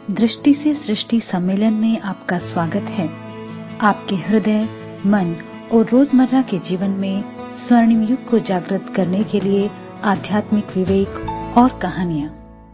दृष्टि से सृष्टि सम्मेलन में आपका स्वागत है। आपके हृदय, मन और रोजमर्रा के जीवन में स्वर्णिम युग को जागृत करने के लिए आध्यात्मिक विवेक और कहानियाँ।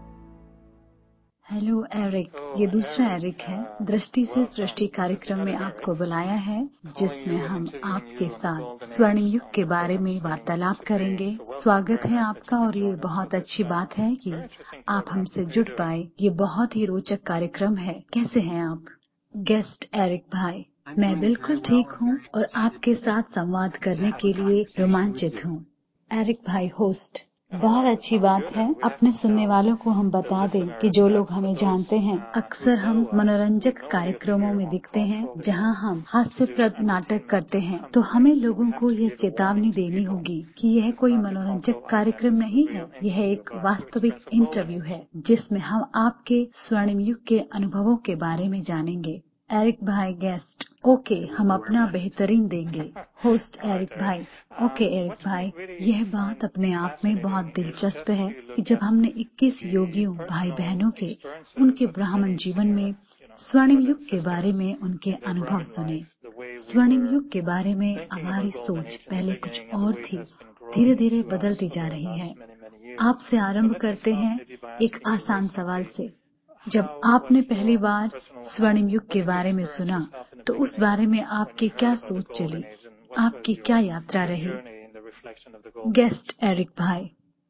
हेलो एरिक, ये दूसरा एरिक है। दृष्टि से सृष्टि कार्यक्रम में आपको बुलाया है, जिसमें हम आपके साथ स्वर्णिम युग के बारे में वार्तालाप करेंगे। स्वागत है आपका और ये बहुत अच्छी बात है कि आप हमसे जुड़ पाए। ये बहुत ही रोचक कार्यक्रम है। कैसे हैं आप? गेस्ट एरिक भाई, मैं बिल्कुल ठीक हूँ और आपके साथ संवाद करने के लिए रोमांचित हूँ। एरिक भाई होस्ट, बहुत अच्छी बात है। अपने सुनने वालों को हम बता दें कि जो लोग हमें जानते हैं, अक्सर हम मनोरंजक कार्यक्रमों में दिखते हैं जहां हम हास्यप्रद नाटक करते हैं। तो हमें लोगों को यह चेतावनी देनी होगी कि यह कोई मनोरंजक कार्यक्रम नहीं है, यह एक वास्तविक इंटरव्यू है जिसमें हम आपके स्वर्णिम युग के अनुभवों के बारे में जानेंगे। एरिक भाई गेस्ट, ओके, हम अपना बेहतरीन देंगे। होस्ट एरिक भाई, ओके एरिक भाई, यह बात अपने आप में बहुत दिलचस्प है कि जब हमने 21 योगियों भाई बहनों के उनके ब्राह्मण जीवन में स्वर्णिम युग के बारे में उनके अनुभव सुने। स्वर्णिम युग के बारे में हमारी सोच पहले कुछ और थी, धीरे धीरे बदलती जा रही है। आपसे आरंभ करते हैं एक आसान सवाल से। जब आपने पहली बार स्वर्णिम युग के बारे में सुना तो उस बारे में आपकी क्या सोच चली, आपकी क्या यात्रा रही? गेस्ट एरिक भाई,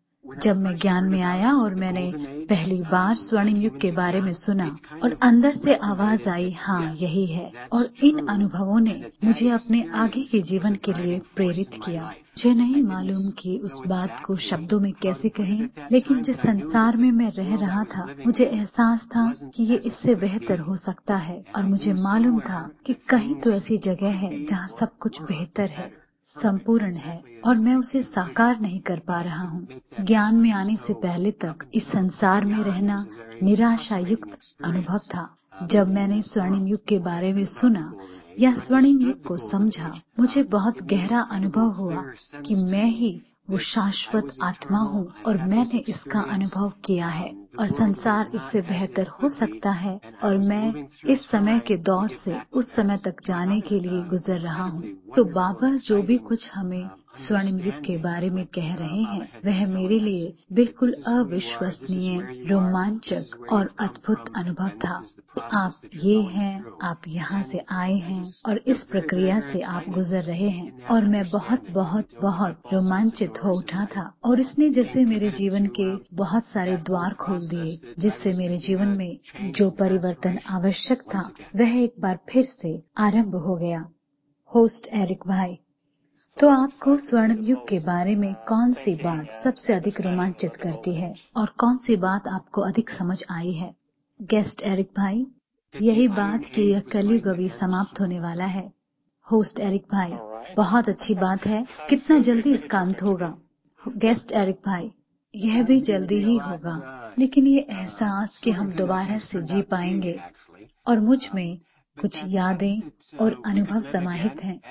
जब मैं ज्ञान में आया और मैंने पहली बार स्वर्णिम युग के बारे में सुना और अंदर से आवाज आई, हाँ यही है। और इन अनुभवों ने मुझे अपने आगे के जीवन के लिए प्रेरित किया। मुझे नहीं मालूम कि उस बात को शब्दों में कैसे कहें, लेकिन जिस संसार में मैं रह रहा था, मुझे एहसास था कि ये इससे बेहतर हो सकता है। और मुझे मालूम था कि कहीं तो ऐसी जगह है जहाँ सब कुछ बेहतर है, संपूर्ण है, और मैं उसे साकार नहीं कर पा रहा हूँ। ज्ञान में आने से पहले तक इस संसार में रहना निराशा युक्त अनुभव था। जब मैंने स्वर्णिम युग के बारे में सुना या स्वर्णिम युग को समझा, मुझे बहुत गहरा अनुभव हुआ कि मैं ही वो शाश्वत आत्मा हूँ और मैंने इसका अनुभव किया है और संसार इससे बेहतर हो सकता है। और मैं इस समय के दौर से उस समय तक जाने के लिए गुजर रहा हूँ। तो बाबा जो भी कुछ हमें स्वर्णिम युग के बारे में कह रहे हैं, वह मेरे लिए बिल्कुल अविश्वसनीय, रोमांचक और अद्भुत अनुभव था। आप ये हैं, आप यहाँ से आए हैं और इस प्रक्रिया से आप गुजर रहे हैं और मैं बहुत बहुत बहुत रोमांचित हो उठा था। और इसने जैसे मेरे जीवन के बहुत सारे द्वार खोल दिए, जिससे मेरे जीवन में जो परिवर्तन आवश्यक था वह एक बार फिर से आरंभ हो गया। होस्ट एरिक भाई, तो आपको स्वर्णिम युग के बारे में कौन सी बात सबसे अधिक रोमांचित करती है और कौन सी बात आपको अधिक समझ आई है? गेस्ट एरिक भाई, यही बात कि यह कलयुग अभी समाप्त होने वाला है। होस्ट एरिक भाई, बहुत अच्छी बात है। कितना जल्दी इसका अंत होगा? गेस्ट एरिक भाई, यह भी जल्दी ही होगा, लेकिन ये एहसास कि हम दोबारा से जी पाएंगे और मुझ में कुछ यादें और अनुभव समाहित हैं।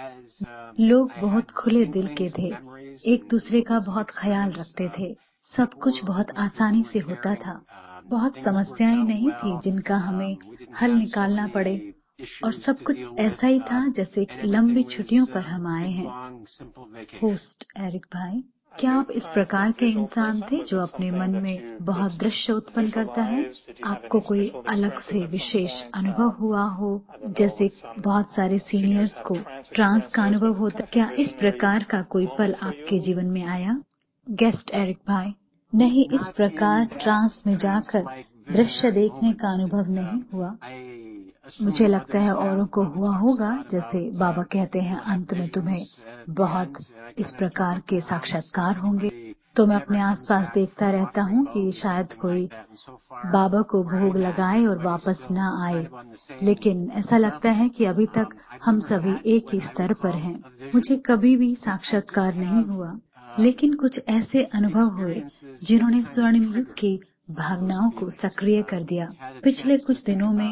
लोग बहुत खुले दिल के थे, एक दूसरे का बहुत ख्याल रखते थे, सब कुछ बहुत आसानी से होता था, बहुत समस्याएं नहीं थी जिनका हमें हल निकालना पड़े, और सब कुछ ऐसा ही था जैसे लंबी छुट्टियों पर हम आए हैं। होस्ट एरिक भाई, क्या आप इस प्रकार के इंसान थे जो अपने मन में बहुत दृश्य उत्पन्न करता है? आपको कोई अलग से विशेष अनुभव हुआ हो, जैसे बहुत सारे सीनियर्स को ट्रांस का अनुभव होता? क्या इस प्रकार का कोई पल आपके जीवन में आया? गेस्ट एरिक भाई, नहीं, इस प्रकार ट्रांस में जाकर दृश्य देखने का अनुभव नहीं हुआ। मुझे लगता है औरों को हुआ होगा, जैसे बाबा कहते हैं अंत में तुम्हें बहुत इस प्रकार के साक्षात्कार होंगे। तो मैं अपने आसपास देखता रहता हूँ कि शायद कोई बाबा को भोग लगाए और वापस ना आए, लेकिन ऐसा लगता है कि अभी तक हम सभी एक ही स्तर पर हैं। मुझे कभी भी साक्षात्कार नहीं हुआ, लेकिन कुछ ऐसे अनुभव हुए जिन्होंने स्वर्णिम युग की भावनाओं को सक्रिय कर दिया। पिछले कुछ दिनों में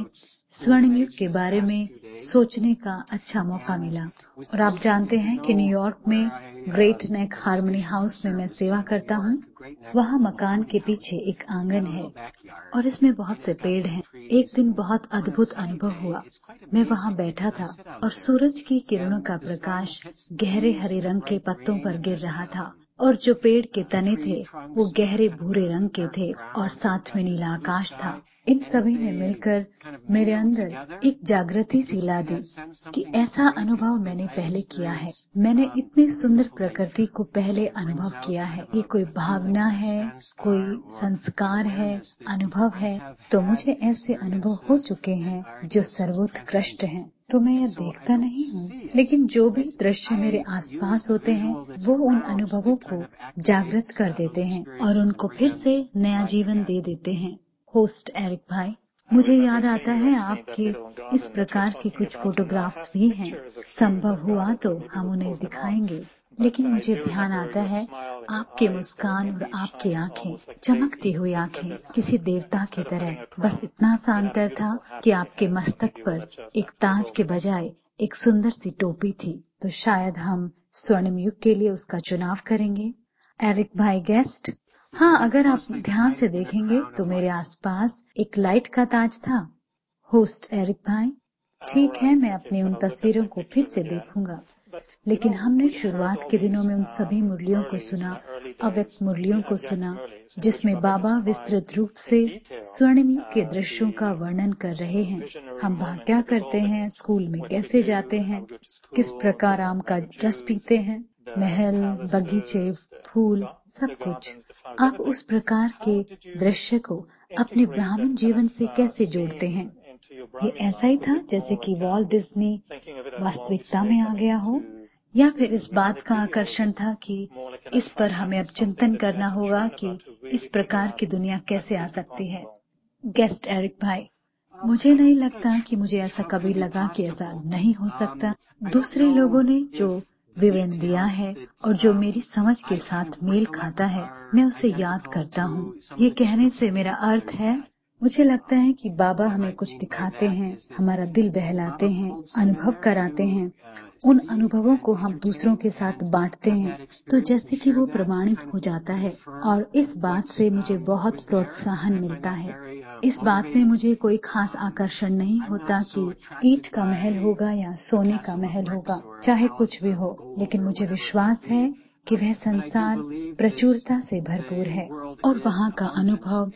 स्वर्णिम युग के बारे में सोचने का अच्छा मौका मिला। और आप जानते हैं कि न्यूयॉर्क में ग्रेट नेक हार्मनी हाउस में मैं सेवा करता हूँ। वहाँ मकान के पीछे एक आंगन है और इसमें बहुत से पेड़ हैं। एक दिन बहुत अद्भुत अनुभव हुआ। मैं वहाँ बैठा था और सूरज की किरणों का प्रकाश गहरे हरे रंग के पत्तों पर गिर रहा था और जो पेड़ के तने थे वो गहरे भूरे रंग के थे और साथ में नीला आकाश था। इन सभी ने मिलकर मेरे अंदर एक जागृति सी ला दी कि ऐसा अनुभव मैंने पहले किया है। मैंने इतनी सुंदर प्रकृति को पहले अनुभव किया है। ये कोई भावना है, कोई संस्कार है, अनुभव है, तो मुझे ऐसे अनुभव हो चुके हैं जो सर्वोत्कृष्ट हैं। तो मैं यह देखता नहीं हूँ, लेकिन जो भी दृश्य मेरे आसपास होते हैं वो उन अनुभवों को जागृत कर देते हैं और उनको फिर से नया जीवन दे देते हैं। होस्ट एरिक भाई, मुझे याद आता है आपके इस प्रकार की कुछ फोटोग्राफ्स भी हैं। संभव हुआ तो हम उन्हें दिखाएंगे, लेकिन मुझे ध्यान आता है आपकी मुस्कान और आपकी आंखें, चमकती हुई आंखें किसी देवता की तरह। बस इतना सा अंतर था कि आपके मस्तक पर एक ताज के बजाय एक सुंदर सी टोपी थी। तो शायद हम स्वर्णिम युग के लिए उसका चुनाव करेंगे। एरिक भाई गेस्ट, हाँ, अगर आप ध्यान से देखेंगे तो मेरे आसपास एक लाइट का ताज था। होस्ट एरिक भाई, ठीक है, मैं अपनी उन तस्वीरों को फिर से देखूंगा। लेकिन हमने शुरुआत के दिनों में उन सभी मुरलियों को सुना, अव्यक्त मुरलियों को सुना, जिसमें बाबा विस्तृत रूप से स्वर्णिम युग के दृश्यों का वर्णन कर रहे हैं। हम वहाँ क्या करते हैं, स्कूल में कैसे जाते हैं, किस प्रकार आम का रस पीते हैं, महल, बगीचे, फूल, सब कुछ। आप उस प्रकार के दृश्य को अपने ब्राह्मण जीवन से कैसे जोड़ते हैं? ये ऐसा ही था जैसे कि वॉल्ट डिज्नी वास्तविकता में आ गया हो, या फिर इस बात का आकर्षण था कि इस पर हमें अब चिंतन करना होगा कि इस प्रकार की दुनिया कैसे आ सकती है? गेस्ट एरिक भाई, मुझे नहीं लगता कि मुझे ऐसा कभी लगा कि ऐसा नहीं हो सकता। दूसरे लोगों ने जो विवरण दिया है और जो मेरी समझ के साथ मेल खाता है, मैं उसे याद करता हूँ। ये कहने से मेरा अर्थ है, मुझे लगता है कि बाबा हमें कुछ दिखाते हैं, हमारा दिल बहलाते हैं, अनुभव कराते हैं। उन अनुभवों को हम दूसरों के साथ बांटते हैं तो जैसे कि वो प्रमाणित हो जाता है और इस बात से मुझे बहुत प्रोत्साहन मिलता है। इस बात में मुझे कोई खास आकर्षण नहीं होता कि ईंट का महल होगा या सोने का महल होगा, चाहे कुछ भी हो, लेकिन मुझे विश्वास है कि वह संसार प्रचुरता से भरपूर है और वहाँ का अनुभव,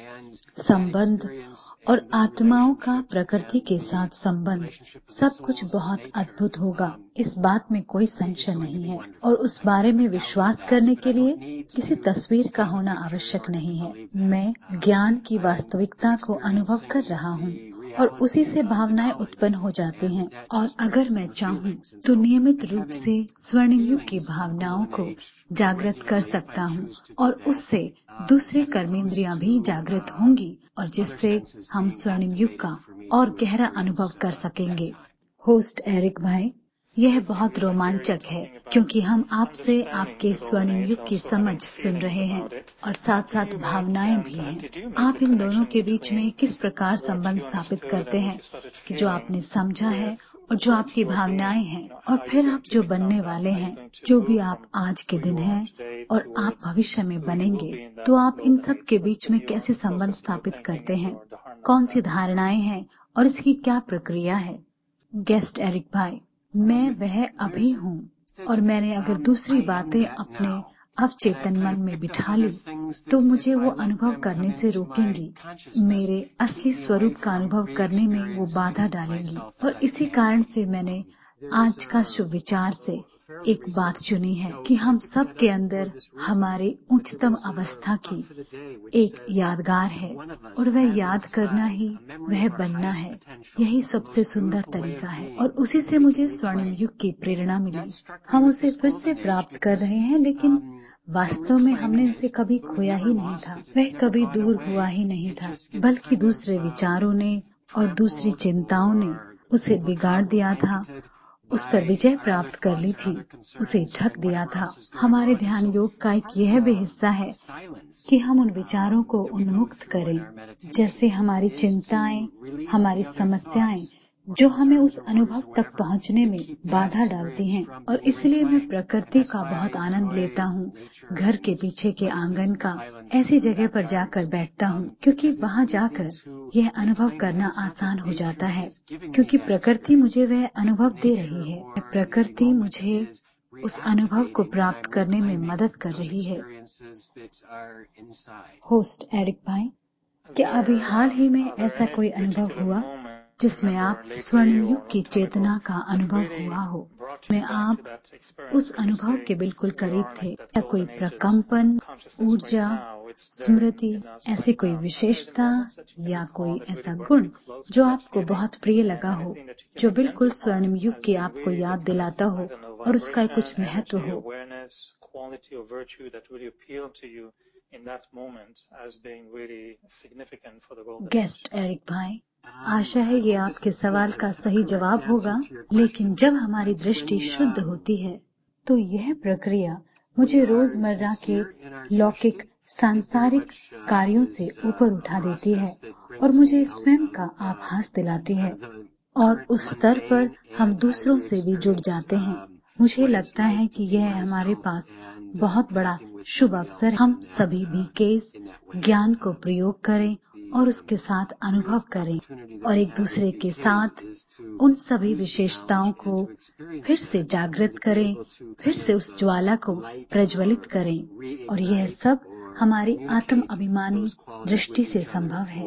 संबंध और आत्माओं का प्रकृति के साथ संबंध सब कुछ बहुत अद्भुत होगा। इस बात में कोई संशय नहीं है और उस बारे में विश्वास करने के लिए किसी तस्वीर का होना आवश्यक नहीं है। मैं ज्ञान की वास्तविकता को अनुभव कर रहा हूँ और उसी से भावनाएं उत्पन्न हो जाती हैं और अगर मैं चाहूँ तो नियमित रूप से स्वर्णिम युग की भावनाओं को जागृत कर सकता हूँ और उससे दूसरे कर्मेंद्रियां भी जागृत होंगी और जिससे हम स्वर्णिम युग का और गहरा अनुभव कर सकेंगे। होस्ट एरिक भाई, यह बहुत रोमांचक है क्योंकि हम आपसे आपके स्वर्णिम युग की समझ सुन रहे हैं और साथ साथ भावनाएं भी हैं। आप इन दोनों के बीच में किस प्रकार संबंध स्थापित करते हैं कि जो आपने समझा है और जो आपकी भावनाएं हैं और फिर आप जो बनने वाले हैं, जो भी आप आज के दिन हैं और आप भविष्य में बनेंगे, तो आप इन सब के बीच में कैसे संबंध स्थापित करते हैं? कौन सी धारणाएं हैं और इसकी क्या प्रक्रिया है? गेस्ट एरिक भाई, मैं वह अभी हूँ और मैंने अगर दूसरी बातें अपने अवचेतन मन में बिठा ली तो मुझे वो अनुभव करने से रोकेंगी, मेरे असली स्वरूप का अनुभव करने में वो बाधा डालेंगी। और इसी कारण से मैंने आज का शुभ विचार से एक बात चुनी है कि हम सब के अंदर हमारी उच्चतम अवस्था की एक यादगार है और वह याद करना ही वह बनना है। यही सबसे सुंदर तरीका है और उसी से मुझे स्वर्णिम युग की प्रेरणा मिली। हम उसे फिर से प्राप्त कर रहे हैं, लेकिन वास्तव में हमने उसे कभी खोया ही नहीं था। वह कभी दूर हुआ ही नहीं था, बल्कि दूसरे विचारों ने और दूसरी चिंताओं ने उसे बिगाड़ दिया था उस पर विजय प्राप्त कर ली थी, उसे ढक दिया था। हमारे ध्यान योग का एक यह भी हिस्सा है कि हम उन विचारों को उन्मुक्त करें, जैसे हमारी चिंताएं, हमारी समस्याएं, जो हमें उस अनुभव तक पहुंचने में बाधा डालती हैं। और इसलिए मैं प्रकृति का बहुत आनंद लेता हूँ, घर के पीछे के आंगन का, ऐसी जगह पर जाकर बैठता हूँ, क्योंकि वहाँ जाकर यह अनुभव करना आसान हो जाता है, क्योंकि प्रकृति मुझे वह अनुभव दे रही है। प्रकृति मुझे उस अनुभव को प्राप्त करने में मदद कर रही है। होस्ट एरिक भाई, क्या अभी हाल ही में ऐसा कोई अनुभव हुआ जिसमें आप स्वर्णिम युग की चेतना का अनुभव हुआ हो, में आप उस अनुभव के बिल्कुल करीब थे? या कोई प्रकंपन, ऊर्जा, स्मृति, ऐसी कोई विशेषता या कोई ऐसा गुण जो आपको बहुत प्रिय लगा हो, जो बिल्कुल स्वर्णिम युग की आपको याद दिलाता हो और उसका कुछ महत्व हो? गेस्ट एरिक भाई, आशा है ये आपके सवाल का सही जवाब होगा, लेकिन जब हमारी दृष्टि शुद्ध होती है तो यह प्रक्रिया मुझे रोजमर्रा के लौकिक सांसारिक कार्यों से ऊपर उठा देती है और मुझे स्वयं का आभास दिलाती है, और उस स्तर पर हम दूसरों से भी जुड़ जाते हैं। मुझे लगता है कि यह हमारे पास बहुत बड़ा शुभ अवसर है। हम सभी भी केस ज्ञान को प्रयोग करें और उसके साथ अनुभव करें और एक दूसरे के साथ उन सभी विशेषताओं को फिर से जागृत करें, फिर से उस ज्वाला को प्रज्वलित करें, और यह सब हमारी आत्म अभिमानी दृष्टि से संभव है।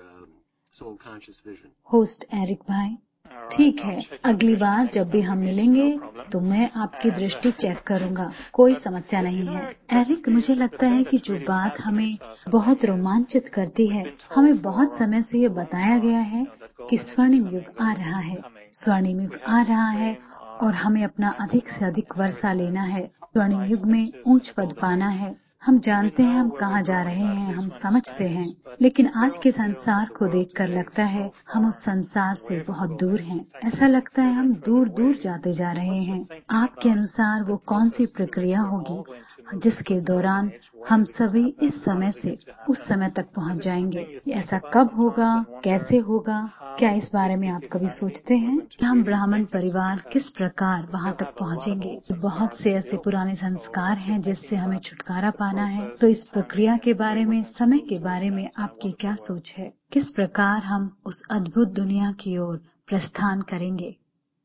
होस्ट एरिक भाई, ठीक है, अगली बार जब भी हम मिलेंगे तो मैं आपकी दृष्टि चेक करूंगा, कोई समस्या नहीं है। एरिक, मुझे लगता है कि जो बात हमें बहुत रोमांचित करती है, हमें बहुत समय से ये बताया गया है कि स्वर्णिम युग आ रहा है, स्वर्णिम युग आ रहा है और हमें अपना अधिक से अधिक वर्षा लेना है, स्वर्णिम युग में ऊंच पद पाना है। हम जानते हैं हम कहाँ जा रहे हैं, हम समझते हैं, लेकिन आज के संसार को देखकर लगता है हम उस संसार से बहुत दूर हैं। ऐसा लगता है हम दूर दूर जाते जा रहे हैं। आपके अनुसार वो कौन सी प्रक्रिया होगी जिसके दौरान हम सभी इस समय से उस समय तक पहुंच जाएंगे? ऐसा कब होगा, कैसे होगा? क्या इस बारे में आप कभी सोचते हैं कि हम ब्राह्मण परिवार किस प्रकार वहां तक पहुंचेंगे? बहुत से ऐसे पुराने संस्कार हैं जिससे हमें छुटकारा पाना है। तो इस प्रक्रिया के बारे में, समय के बारे में आपकी क्या सोच है? किस प्रकार हम उस अद्भुत दुनिया की ओर प्रस्थान करेंगे?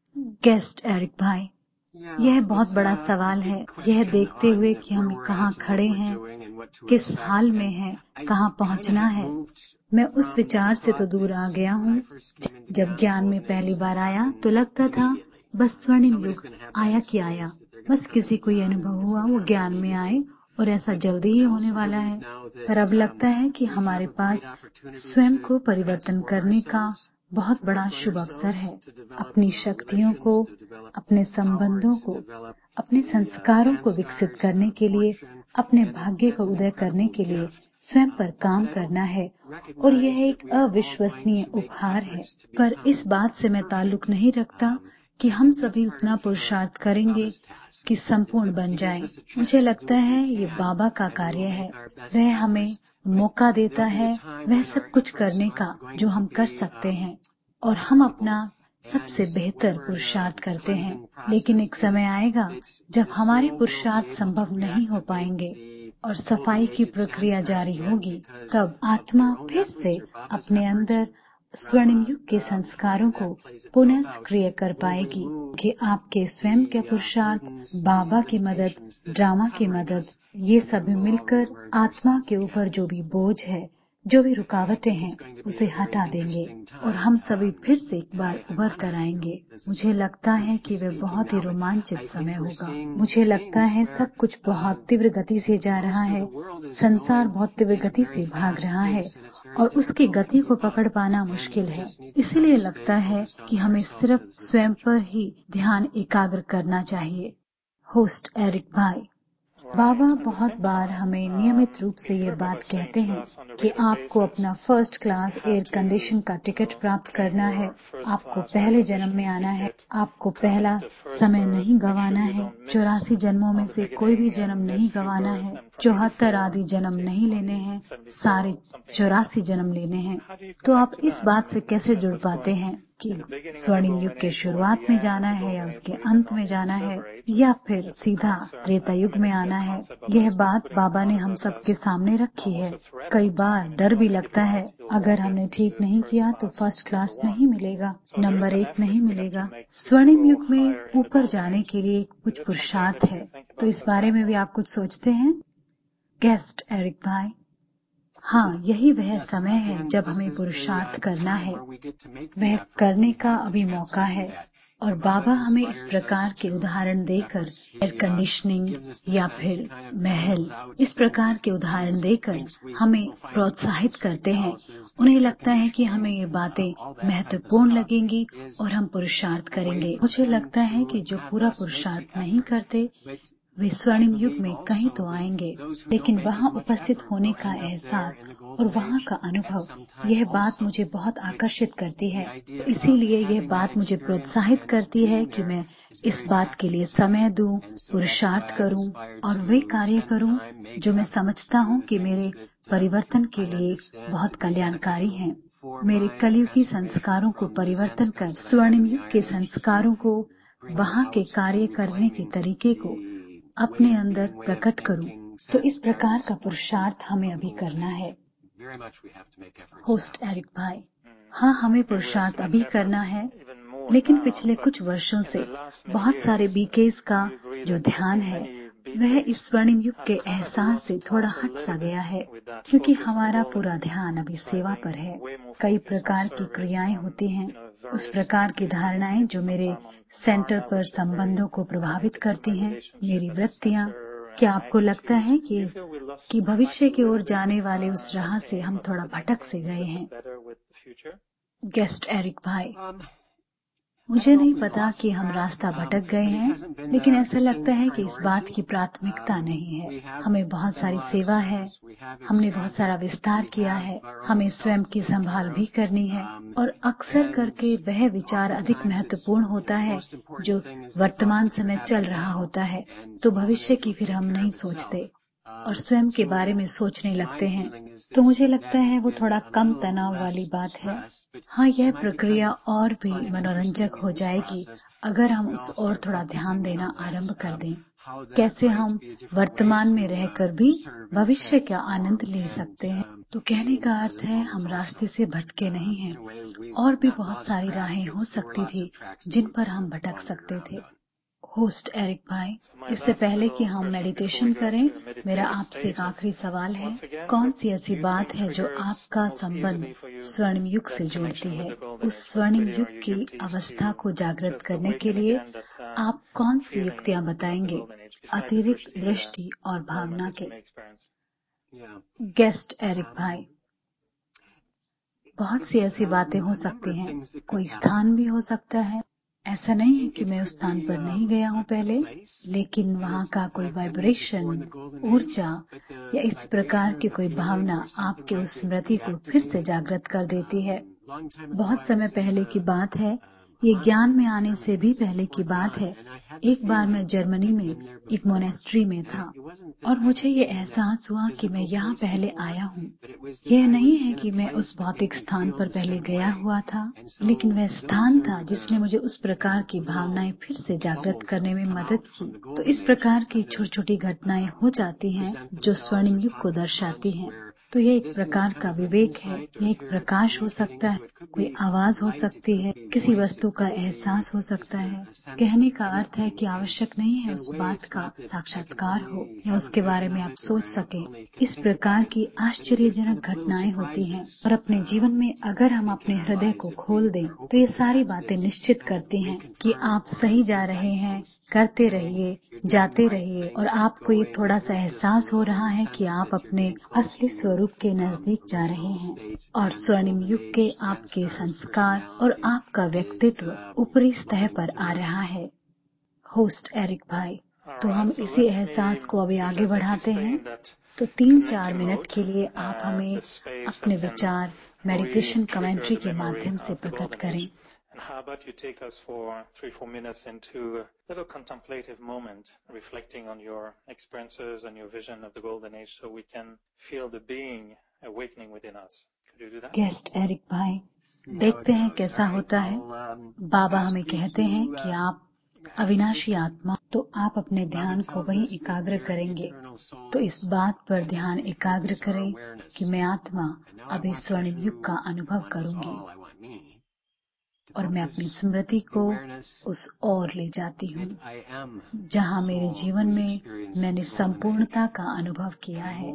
गेस्ट एरिक भाई, यह बहुत बड़ा सवाल है। यह देखते हुए कि हम कहाँ खड़े हैं, किस हाल में हैं, कहाँ पहुंचना है, मैं उस विचार से तो दूर आ गया हूँ। जब ज्ञान में पहली बार आया तो लगता था बस स्वर्णिम युग आया कि आया, बस किसी को ये अनुभव हुआ वो ज्ञान में आए और ऐसा जल्दी ही होने वाला है। पर अब लगता है कि हमारे पास स्वयं को परिवर्तन करने का बहुत बड़ा शुभ अवसर है। अपनी शक्तियों को, अपने संबंधों को, अपने संस्कारों को विकसित करने के लिए, अपने भाग्य का उदय करने के लिए स्वयं पर काम करना है, और यह एक अविश्वसनीय उपहार है। पर इस बात से मैं ताल्लुक नहीं रखता कि हम सभी उतना पुरुषार्थ करेंगे कि संपूर्ण बन जाएं। मुझे लगता है ये बाबा का कार्य है। वह हमें मौका देता है वह सब कुछ करने का जो हम कर सकते हैं, और हम अपना सबसे बेहतर पुरुषार्थ करते हैं। लेकिन एक समय आएगा जब हमारे पुरुषार्थ संभव नहीं हो पाएंगे और सफाई की प्रक्रिया जारी होगी, तब आत्मा फिर से अपने अंदर स्वर्णिम युग के संस्कारों को पुनः सक्रिय कर पाएगी, कि आपके स्वयं के पुरुषार्थ, बाबा की मदद, ड्रामा की मदद, ये सभी मिलकर आत्मा के ऊपर जो भी बोझ है, जो भी रुकावटें हैं, उसे हटा देंगे और हम सभी फिर से एक बार उभर कर आएंगे। मुझे लगता है कि वह बहुत ही रोमांचित समय होगा। मुझे लगता है सब कुछ बहुत तीव्र गति से जा रहा है, संसार बहुत तीव्र गति से भाग रहा है और उसकी गति को पकड़ पाना मुश्किल है। इसलिए लगता है कि हमें सिर्फ स्वयं पर ही ध्यान एकाग्र करना चाहिए। होस्ट एरिक भाई, बाबा बहुत बार हमें नियमित रूप से ये बात कहते हैं कि आपको अपना फर्स्ट क्लास एयर कंडीशन का टिकट प्राप्त करना है, आपको पहले जन्म में आना है, आपको पहला समय नहीं गंवाना है, 84 जन्मों में से कोई भी जन्म नहीं गंवाना है, 74 आदि जन्म नहीं लेने हैं, सारे 84 जन्म लेने हैं। तो आप इस बात से कैसे जुड़ पाते हैं कि स्वर्णिम युग के शुरुआत में जाना है या उसके अंत में जाना है या फिर सीधा त्रेता युग में आना है? यह बात बाबा ने हम सबके सामने रखी है। कई बार डर भी लगता है, अगर हमने ठीक नहीं किया तो फर्स्ट क्लास नहीं मिलेगा, नंबर 1 नहीं मिलेगा। स्वर्णिम युग में ऊपर जाने के लिए कुछ पुरुषार्थ है, तो इस बारे में भी आप कुछ सोचते हैं? गेस्ट एरिक भाई, हाँ, यही वह समय है जब हमें पुरुषार्थ करना है। वह करने का अभी मौका है और बाबा हमें इस प्रकार के उदाहरण देकर एयर कंडीशनिंग या फिर महल, इस प्रकार के उदाहरण देकर हमें प्रोत्साहित करते हैं। उन्हें लगता है कि हमें ये बातें महत्वपूर्ण लगेंगी और हम पुरुषार्थ करेंगे। मुझे लगता है कि जो पूरा पुरुषार्थ नहीं करते वे स्वर्णिम युग में कहीं तो आएंगे, लेकिन वहां उपस्थित होने का एहसास और वहां का अनुभव, यह बात मुझे बहुत आकर्षित करती है। तो इसीलिए यह बात मुझे प्रोत्साहित करती है कि मैं इस बात के लिए समय दूं, पुरुषार्थ करूं और वे कार्य करूं जो मैं समझता हूं कि मेरे परिवर्तन के लिए बहुत कल्याणकारी हैं। मेरे कलयुगी संस्कारों को परिवर्तन कर स्वर्णिम युग के संस्कारों को, वहां के कार्य करने के तरीके को अपने अंदर प्रकट करूं। तो इस प्रकार का पुरुषार्थ हमें अभी करना है। होस्ट एरिक भाई, हाँ, हमें पुरुषार्थ अभी करना है, लेकिन पिछले कुछ वर्षों से बहुत सारे बीकेस का जो ध्यान है वह इस स्वर्णिम युग के एहसास से थोड़ा हट सा गया है, क्योंकि हमारा पूरा ध्यान अभी सेवा पर है। कई प्रकार की क्रियाएं होती हैं, उस प्रकार की धारणाएं जो मेरे सेंटर पर संबंधों को प्रभावित करती हैं, मेरी वृत्तियां। क्या आपको लगता है कि भविष्य की ओर जाने वाले उस राह से हम थोड़ा भटक से गए हैं? गेस्ट एरिक भाई, मुझे नहीं पता कि हम रास्ता भटक गए हैं, लेकिन ऐसा लगता है कि इस बात की प्राथमिकता नहीं है। हमें बहुत सारी सेवा है, हमने बहुत सारा विस्तार किया है, हमें स्वयं की संभाल भी करनी है और अक्सर करके वह विचार अधिक महत्वपूर्ण होता है जो वर्तमान समय चल रहा होता है, तो भविष्य की फिर हम नहीं सोचते और स्वयं के बारे में सोचने लगते हैं। तो मुझे लगता है वो थोड़ा कम तनाव वाली बात है। हाँ, यह प्रक्रिया और भी मनोरंजक हो जाएगी अगर हम उस ओर थोड़ा ध्यान देना आरंभ कर दें। कैसे हम वर्तमान में रहकर भी भविष्य का आनंद ले सकते हैं। तो कहने का अर्थ है हम रास्ते से भटके नहीं हैं, और भी बहुत सारी राहें हो सकती थी जिन पर हम भटक सकते थे। होस्ट एरिक भाई, इससे पहले कि हम मेडिटेशन करें, मेरा आपसे एक आखिरी सवाल है। कौन सी ऐसी बात है जो आपका संबंध स्वर्णिम युग से जोड़ती है? उस स्वर्णिम युग की अवस्था को जागृत करने के लिए आप कौन सी युक्तियां बताएंगे, अतिरिक्त दृष्टि और भावना के? गेस्ट एरिक भाई, बहुत सी ऐसी बातें हो सकती हैं। कोई स्थान भी हो सकता है। ऐसा नहीं है कि मैं उस स्थान पर नहीं गया हूं पहले, लेकिन वहां का कोई वाइब्रेशन, ऊर्जा या इस प्रकार की कोई भावना आपके उस स्मृति को फिर से जागृत कर देती है। बहुत समय पहले की बात है, ये ज्ञान में आने से भी पहले की बात है। एक बार मैं जर्मनी में एक मोनेस्ट्री में था और मुझे ये एहसास हुआ कि मैं यहाँ पहले आया हूँ। यह नहीं है कि मैं उस भौतिक स्थान पर पहले गया हुआ था, लेकिन वह स्थान था जिसने मुझे उस प्रकार की भावनाएं फिर से जागृत करने में मदद की। तो इस प्रकार की छोटी छोटी घटनाएं हो जाती हैं जो स्वर्णिम युग को दर्शाती हैं। तो यह एक प्रकार का विवेक है, यह एक प्रकाश हो सकता है, कोई आवाज हो सकती है, किसी वस्तु का एहसास हो सकता है। कहने का अर्थ है कि आवश्यक नहीं है उस बात का साक्षात्कार हो या उसके बारे में आप सोच सके। इस प्रकार की आश्चर्यजनक घटनाएं होती हैं और अपने जीवन में अगर हम अपने हृदय को खोल दें तो ये सारी बातें निश्चित करती हैं कि आप सही जा रहे हैं। करते रहिए, जाते रहिए और आपको ये थोड़ा सा एहसास हो रहा है कि आप अपने असली स्वरूप के नजदीक जा रहे हैं और स्वर्णिम युग के आपके संस्कार और आपका व्यक्तित्व ऊपरी सतह पर आ रहा है। होस्ट एरिक भाई, तो हम इसी एहसास को अभी आगे बढ़ाते हैं। तो 3-4 मिनट के लिए आप हमें अपने विचार मेडिटेशन कमेंट्री के माध्यम से प्रकट करें। And how about you take us for 3-4 minutes into a little contemplative moment, reflecting on your experiences and your vision of the Golden Age, so we can feel the being awakening within us. Could you do that? Guest Eric भाई, देखते हैं कैसा होता है। बाबा हमें कहते हैं कि आप अविनाशी आत्मा, तो आप अपने ध्यान को वहीं एकाग्र करेंगे। तो इस बात पर ध्यान एकाग्र करें कि मैं आत्मा अभी स्वर्णिम युग का अनुभव करूंगी और मैं अपनी स्मृति को उस ओर ले जाती हूँ जहाँ मेरे जीवन में मैंने संपूर्णता का अनुभव किया है।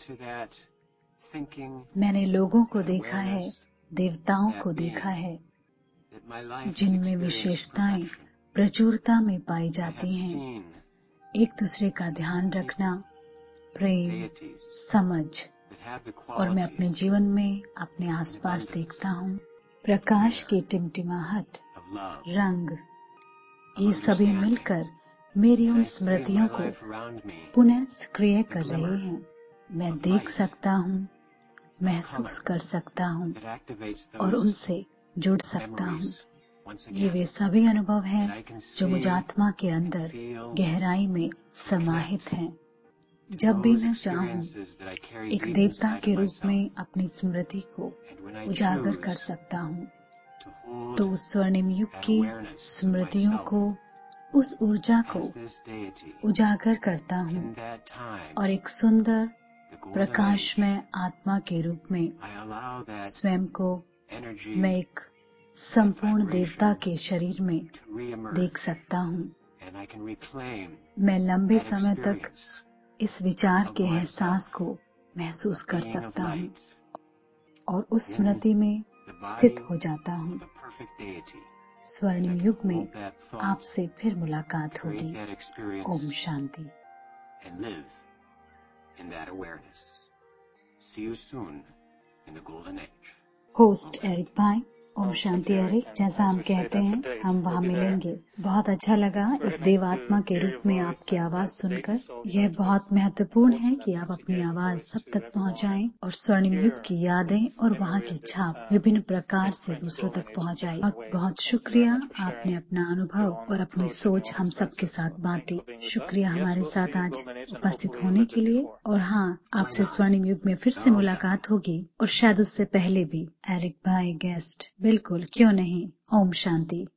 मैंने लोगों को देखा है, देवताओं को देखा है, जिनमें विशेषताएं प्रचुरता में पाई जाती हैं। एक दूसरे का ध्यान रखना, प्रेम, समझ, और मैं अपने जीवन में अपने आसपास देखता हूँ प्रकाश की टिमटिमाहट, रंग, ये सभी मिलकर मेरी उन स्मृतियों को पुनः सक्रिय कर रहे हैं। मैं देख सकता हूँ, महसूस कर सकता हूँ और उनसे जुड़ सकता हूँ। ये वे सभी अनुभव हैं जो मुझ आत्मा के अंदर गहराई में समाहित हैं। जब भी मैं चाहूं एक देवता के रूप में अपनी स्मृति को उजागर कर सकता हूं, तो उस स्वर्णिम युग की स्मृतियों को, उस ऊर्जा को उजागर करता हूं और एक सुंदर प्रकाशमय आत्मा के रूप में स्वयं को मैं एक संपूर्ण देवता के शरीर में देख सकता हूँ। मैं लंबे समय तक इस विचार के एहसास को महसूस कर सकता हूँ और उस स्मृति में स्थित हो जाता हूँ। स्वर्णिम युग में आपसे फिर मुलाकात होगी। ओम शांति। होस्ट एरिक भाई, ओम शांति एरिक। जैसा हम कहते हैं हम वहाँ मिलेंगे। बहुत अच्छा लगा एक देवात्मा के रूप में आपकी आवाज सुनकर। यह बहुत महत्वपूर्ण है कि आप अपनी आवाज सब तक पहुँचाएं और स्वर्णिम युग की यादें और वहाँ की छाप विभिन्न प्रकार से दूसरों तक पहुँचाएं। बहुत बहुत शुक्रिया, आपने अपना अनुभव और अपनी सोच हम सबके साथ बांटी। शुक्रिया हमारे साथ आज उपस्थित होने के लिए। और हाँ, आपसे स्वर्णिम युग में फिर से मुलाकात होगी और शायद उससे पहले भी। एरिक भाई गेस्ट, बिल्कुल, क्यों नहीं। ओम शांति।